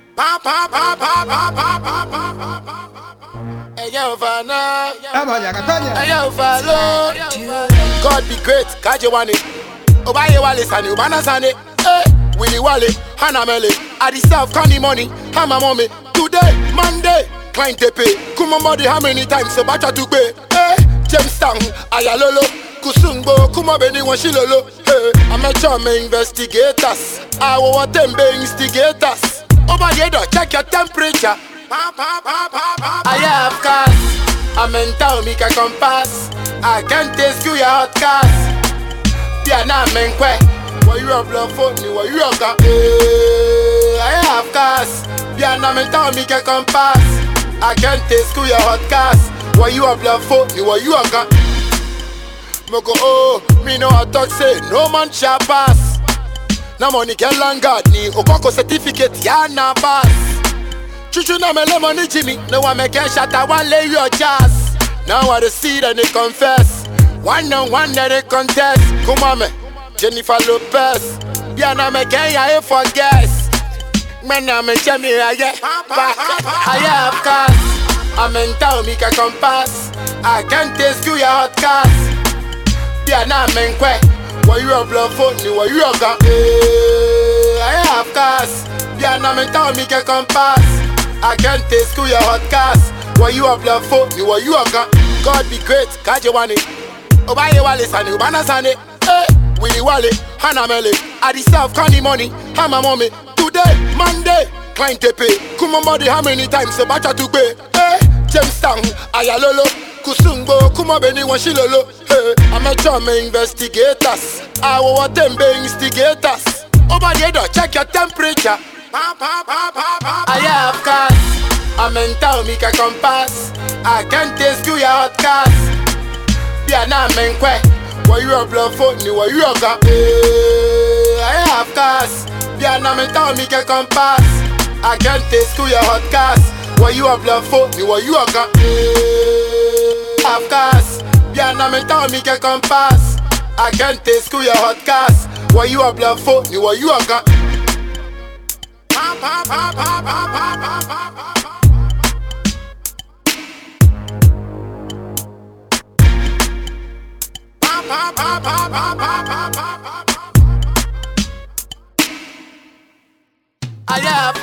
God be great, Kaje Wane. Obaye Wale Sane, Obana Sane. Willy Wale, Hannah Mele. I deserve candy money, Hama Mommy. Today, Monday, client pay. Kuma body, how many times so bacha to pay? James Town, Ayalolo. Kusungbo, Kuma Beni Washilolo. I'm a charm investigators. I want them be instigators. Over the door, check your temperature. I have cars. I'm in town, make a compass. I can't taste you your hot cars. Yeah, nah, man, quick. What you have love for me? What you have got? I have cars. Yeah, nah, man, town, make a compass. I can't taste you your hot cars. What you have love for me? What you have got? Moko, oh, me know I talk say no man shall pass. Na money get long God ni Okoko certificate ya na pass. Chuchu na me lemon Jimmy. No one make a shot I want lay your jazz. Now I the see and they confess. One on one that they contest. Come on me, Jennifer Lopez. Yeah na me can ya for guess. Man na me Jamie I have cars. I'm in town make a compass. I can't taste you your hot cars. Yeah, nah, man, quick. What you have love for me? What you have got? I have cars. Yeah, nah, man, tell me can compass. I can't taste you your hot cars. What you have love for me? What you have got? God be great, Kaje Wane. Obaye Wale Sane, Obana Sane. Willy Wale, Hannah Mele. I deserve candy money, Hama Mommy. Today, Monday, client pay. Kuma body, how many times so bacha to pay? James Town, Ayalolo. Kusungbo, Kuma Beni Washilolo. I'm a charm investigators. I want them be instigators. Over the door, check your temperature. I have cars. I'm in town, make a compass. I can't taste you your hot cars. Yeah, nah, man, quick. What you have love for me? What you have got? I have cars. Yeah, nah, man, town, make a compass. I can't taste you your hot cars. What you have love for me? What you have got? Have cars. Yeah, now me tell me can compass. I can't taste you your hot cars. What you have love for me? What you have got? I have